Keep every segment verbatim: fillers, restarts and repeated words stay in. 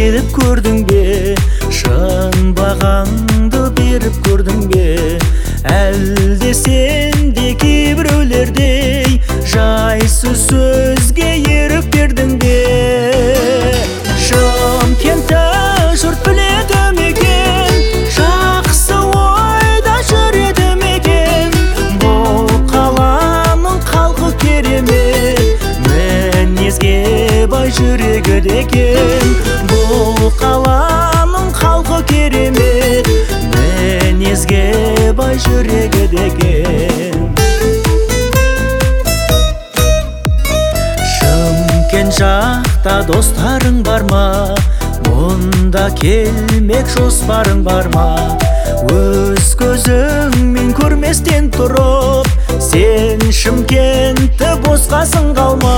келіп көрдің бе, шын бағаңды беріп көрдің бе, әлде сен де кейбіреулердей жайсыз сөзге ерік бердің бе? Шымкентті жұрт біледі мекен, жақсы ойда жүреді мекен. Бұл қаланың халқы керемет, мінезге бай жүрегі декен. Бұл қаланың халқы керемет, мінезге бай жүрегі декен. Шымкент жақта достарың бар ма? Мұнда келмек жоспарың бар ма? Өз көзіңмен көрместен тұрып, сен Шымкентті босқасың қалма.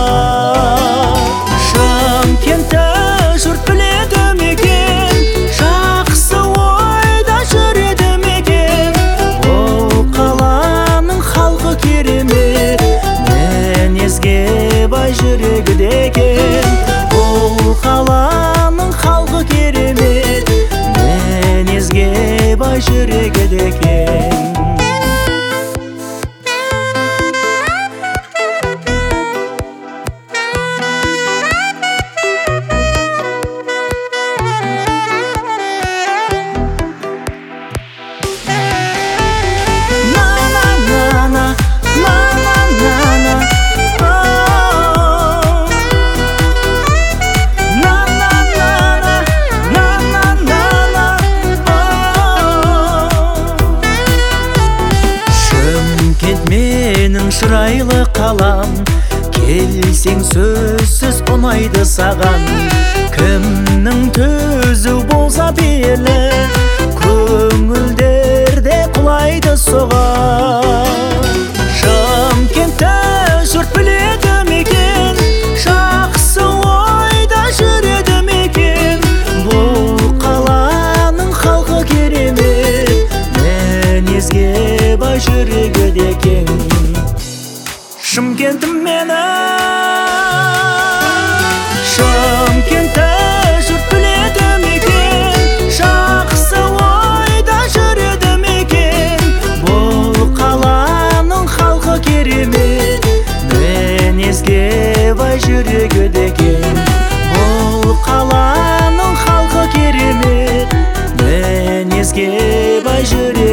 Шымкентті жұрт біледі мекен, жақсы ойда жүреді мекен. Бұл қаланың халқы керемет, мінезге бай жүрегі декен. Бұл қаланың халқы керемет, мінезге бай жүрегі декен. Менің шырайлы қалам, келсең сөзсіз ұнайды саған. Кімнің төзу болса белі, көңілдерде құлайды соған. Шымкентті жұрт біледі мекен, жақсы ойда жүреді мекен. Бұл қаланың халқы керемет, мінезге бай жүрегі декен. Шымкентім мені, Шымкентті жұрт біледі мекен, жақсы ойда жүреді мекен. Бұл қаланың халқы керемет, мінезге бай жүрегі декен. Бұл қаланың халқы керемет, мінезге бай жүрегі